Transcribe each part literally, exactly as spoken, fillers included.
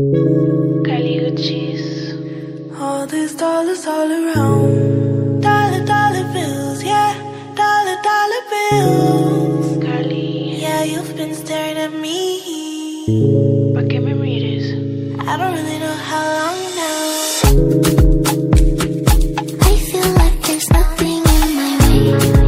Kylie Uchis. All these dollars all around. Dollar, dollar bills, yeah. Dollar, dollar bills. Carly. Yeah, you've been staring at me. ¿Pa' qué me mires? I don't really know how long now. I feel like there's nothing in my way.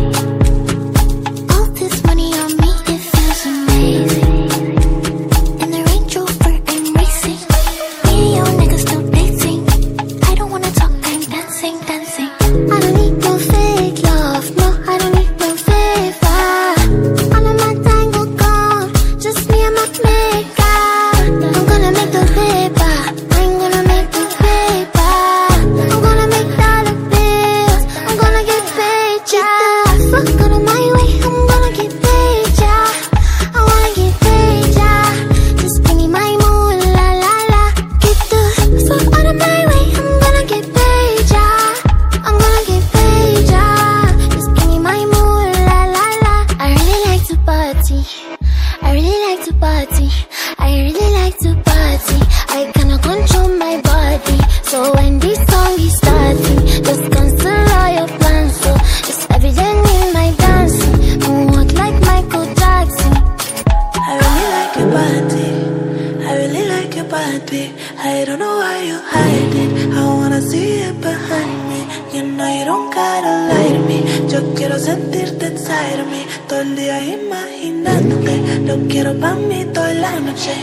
All this money on me, it feels amazing. In the Range Rover, I'm racing. Me and your niggas still dating. I don't wanna talk, I'm dancing, dancing. I don't need no fake love, no, I don't need no favor. All of my tango gone, just me and my makeup. I'm gonna make the paper, I'm gonna make the paper. I'm gonna make dollar bills, I'm gonna get paid, yeah. Fuck out of my way, I'm gonna get paid, yeah. I wanna get paid, yeah. Just give me my moolah, la la. Get the fuck out of my way, I'm gonna get paid, yeah. I'm gonna get paid, yeah. Just give me my moolah, la la. I really like to party, I really like to party, I really like to party. I cannot control my body, so when this song is starting, just cancel all your plans. So it's evident in my dancing, moonwalk like Michael Jackson. I really like your body. I really like your body. I don't know why you hide it. I wanna see it behind me. You know you don't gotta lie to me. Yo quiero sentirte inside of me. Todo el día imaginándote. Lo quiero pa' mí toda la noche.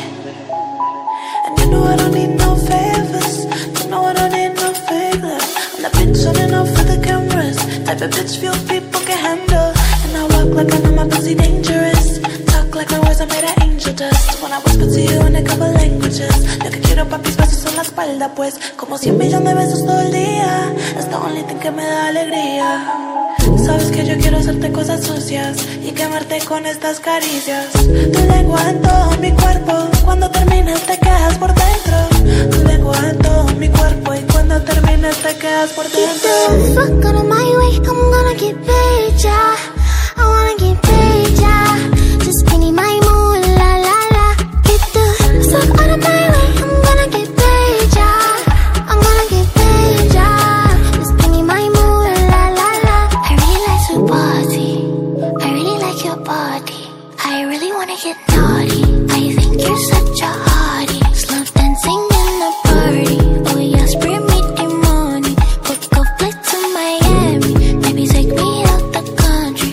And you know I don't need no favors. You know I don't need no fake love. I'm the bitch running off for the cameras. Type of bitch few people can handle. And I walk like I know my pussy dangerous. Talk like my words are made of angel dust. When I whisper to you in a couple languages. Lo que quiero papi besos en la espalda pues. Como cien millones de besos todo el día. Es the only thing que me da alegría. Sabes que yo quiero hacerte cosas sucias y quemarte con estas caricias. Tu lengua en todo mi cuerpo. Cuando terminas te quedas por dentro. Tu lengua en todo mi cuerpo y cuando terminas te quedas por Get dentro. the fuck out of my way, I'm gonna get paid, yeah. I wanna get paid, yeah. Just give me my moolah, la la. Get the fuck out of my way, I'm gonna get paid, yeah. I'm gonna get paid, yeah. Just give me my moolah, la la. I really like to party, I really like your body. I really wanna get naughty, I think you're such a hottie. Slow dancing in the party, oh yes, bring me the money. Book a flight to Miami, maybe take me out the country.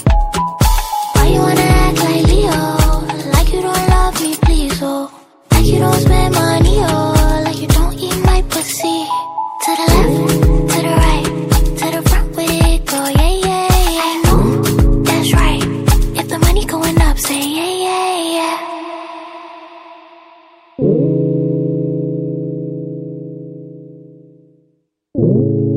Why you wanna act like Leo? Like you don't love me, please, oh. Like you don't spend money, oh. Like you don't eat my pussy. To the left, to the right, to the front with it, go, yeah, yeah, yeah. I know, that's right. If the money going up, say yeah, yeah, yeah.